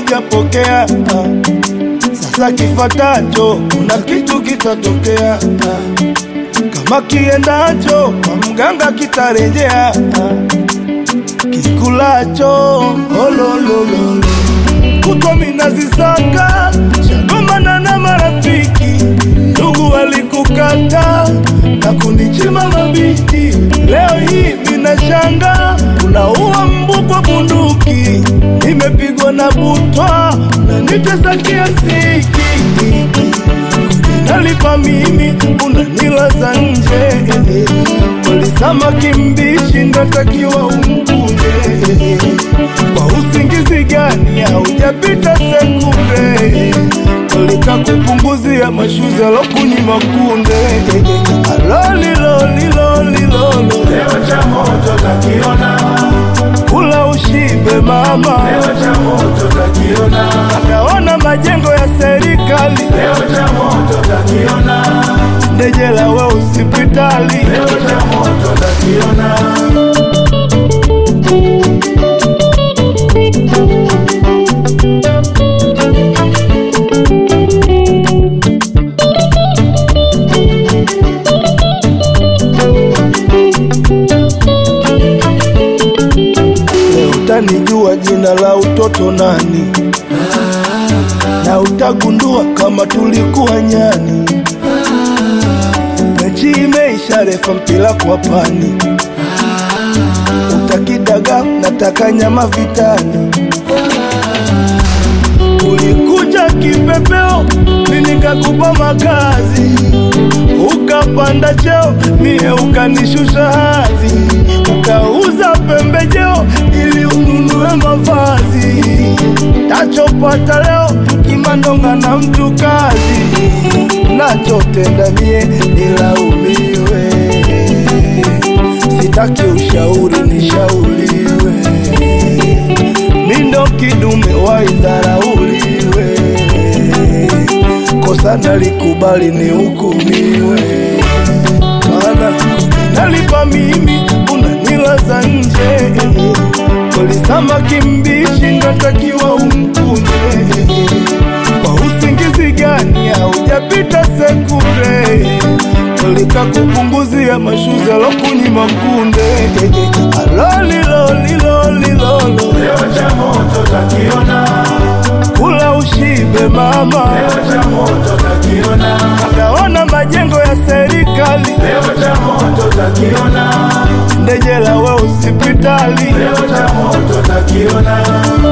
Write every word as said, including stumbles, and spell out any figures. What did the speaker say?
sijapokea. Sasa kifatacho kuna kitu kitatokea. Kama kiendacho kwa mganga kitarejea. Kikulacho olololo kutwa minazisaka shagomana na marafiki. Ndugu walikukata na kunichima mabiti. Leo hii minashanga unaua mbu kwa bunduki. Nimepigwa na butwa na nitesa kiasiki. Nalipa mimi unanilaza nje. Walisama kimbishi ndatakiwa umkunde. Kwa usingizi gani haujapita sekunde. Walika kupunguzia mashuzi alokuni makunde. Aloli loli loli lolo. Leo cha moto takiona. Kula ushibe mama. Leo cha moto takiona. Akaona majengo ya serikali. Leo cha moto takiona. Ndejela we usipitali. Leo cha moto takiona. Utanijua jina la utoto nani. Na utagundua kama tulikuwa nyani. Mechi imeisha refa mpila kwa pani. Utakidaga nataka nyama vitani. Ulikuja kipepeo nikakupa makazi. Ukapanda cheo mie ukanishusha hadhi. Ukauza pembejeo ili ununue mavazi. Tachopata leo kimandonga na mtu kazi. Nachotenda mie nilaumiwe. Sitaki ushauri nishauriwe. Mindo kidume waidharauliwe. Kosa nalikubali ni hukumiwe. Maana nalipa mimi unanilaza nje. Walisama kimbishi ndatakiwa umkunde. Kwa usingizi gani haujapita sekunde. Walika kupunguzia mashuzi alokuni makunde. Aloli loli loli lolo. Leo cha moto takiona. Kula ushibe mama. Leo cha moto takiona. Akaona majengo ya serikali. Leo cha moto takiona. Ndejela we usipitali. Leo cha moto takiona.